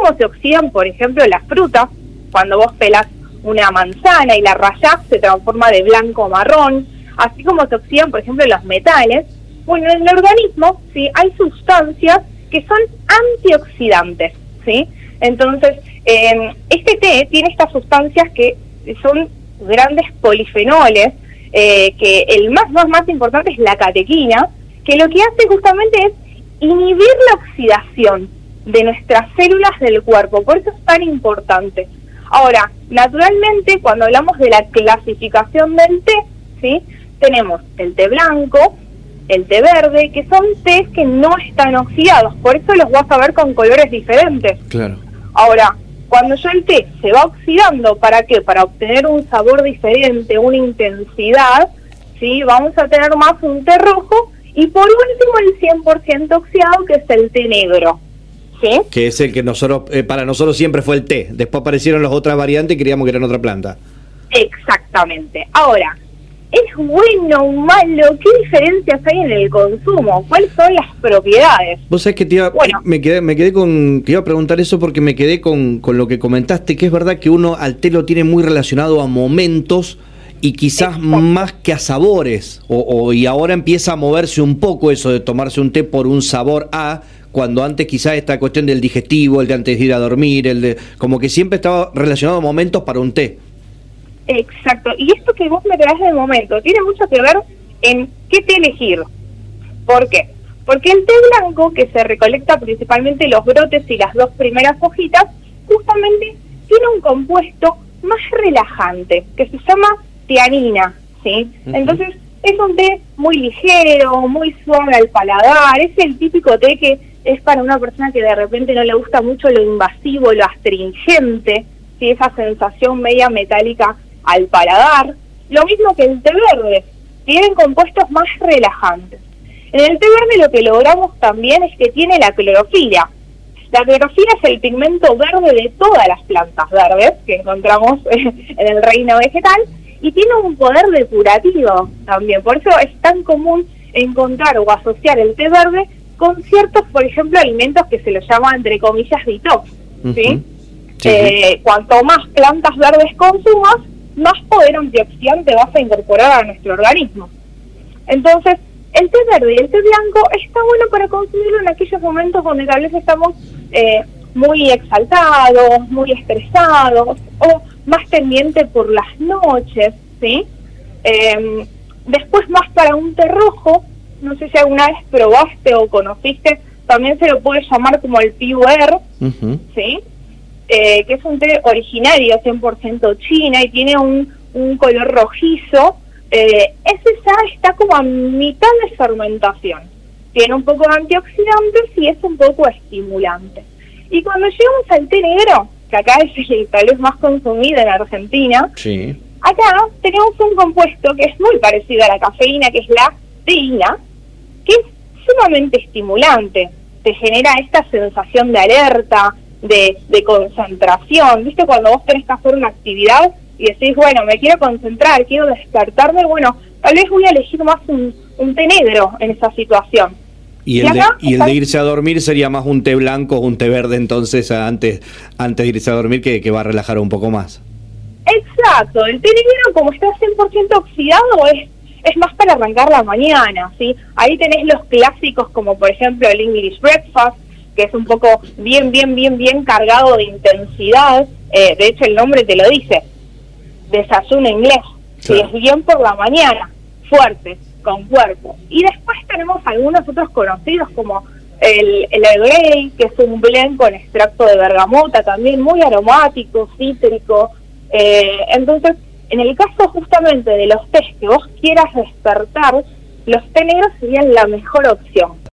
como se oxidan, por ejemplo, las frutas. Cuando vos pelás una manzana y la rayás, se transforma de blanco a marrón, así como se oxidan, por ejemplo, los metales. Bueno, en el organismo, ¿sí?, hay sustancias que son antioxidantes, ¿sí? Entonces, este té tiene estas sustancias que son grandes polifenoles, que el más importante es la catequina, que lo que hace justamente es inhibir la oxidación de nuestras células del cuerpo, por eso es tan importante. Ahora, naturalmente, cuando hablamos de la clasificación del té, ¿sí?, tenemos el té blanco, el té verde, que son tés que no están oxidados, por eso los vas a ver con colores diferentes. Claro. Ahora, cuando ya el té se va oxidando, ¿para qué? Para obtener un sabor diferente, una intensidad, ¿sí?, vamos a tener más un té rojo, y por último el 100% oxidado, que es el té negro, ¿sí? Que es el que nosotros, para nosotros siempre fue el té. Después aparecieron las otras variantes y creíamos que eran otra planta. Exactamente. Ahora, ¿es bueno o malo? ¿Qué diferencias hay en el consumo? ¿Cuáles son las propiedades? Vos sabés que te iba a preguntar eso porque me quedé con lo que comentaste, que es verdad que uno al té lo tiene muy relacionado a momentos y quizás más que a sabores, y ahora empieza a moverse un poco eso de tomarse un té por un sabor cuando antes quizás esta cuestión del digestivo, el de antes de ir a dormir, como que siempre estaba relacionado a momentos para un té. Exacto, y esto que vos me traes de momento tiene mucho que ver en qué té elegir. ¿Por qué? Porque el té blanco, que se recolecta principalmente los brotes y las dos primeras hojitas, justamente tiene un compuesto más relajante, que se llama tianina, ¿sí? Entonces es un té muy ligero, muy suave al paladar, es el típico té que es para una persona que de repente no le gusta mucho lo invasivo, lo astringente, ¿sí?, esa sensación media metálica al paladar. Lo mismo que el té verde, tienen compuestos más relajantes. En el té verde lo que logramos también es que tiene la clorofila. La clorofila es el pigmento verde de todas las plantas verdes que encontramos en el reino vegetal, y tiene un poder depurativo también. Por eso es tan común encontrar o asociar el té verde con ciertos, por ejemplo, alimentos que se los llama, entre comillas, detox, ¿sí? Cuanto más plantas verdes consumas, más poder antioxidante vas a incorporar a nuestro organismo. Entonces, el té verde y el té blanco está bueno para consumirlo en aquellos momentos donde tal vez estamos muy exaltados, muy estresados, o más tendiente por las noches, ¿sí? Después más para un té rojo, no sé si alguna vez probaste o conociste, también se lo puede llamar como el pu'er, ¿sí? Que es un té originario 100% China y tiene un color rojizo. Ese ya está como a mitad de fermentación. Tiene un poco de antioxidantes y es un poco estimulante. Y cuando llegamos al té negro, que acá es el tal vez más consumido en Argentina, sí, acá tenemos un compuesto que es muy parecido a la cafeína, que es la teína, que es sumamente estimulante. Te genera esta sensación de alerta, de concentración. ¿Viste? Cuando vos tenés que hacer una actividad y decís, bueno, me quiero concentrar, quiero despertarme, bueno, tal vez voy a elegir más un té negro en esa situación. Y el de irse a dormir sería más un té blanco o un té verde, entonces, antes de irse a dormir, que va a relajar un poco más. Exacto, el té negro, como está 100% oxidado, es más para arrancar la mañana, ¿sí? Ahí tenés los clásicos como, por ejemplo, el English Breakfast, que es un poco bien cargado de intensidad. De hecho, el nombre te lo dice, desayuno inglés, ¿sí? Es bien por la mañana, fuerte, con cuerpo. Y después tenemos algunos otros conocidos como el Earl Grey, que es un blend con extracto de bergamota, también muy aromático, cítrico. Entonces, en el caso justamente de los tés que vos quieras despertar, los té negros serían la mejor opción.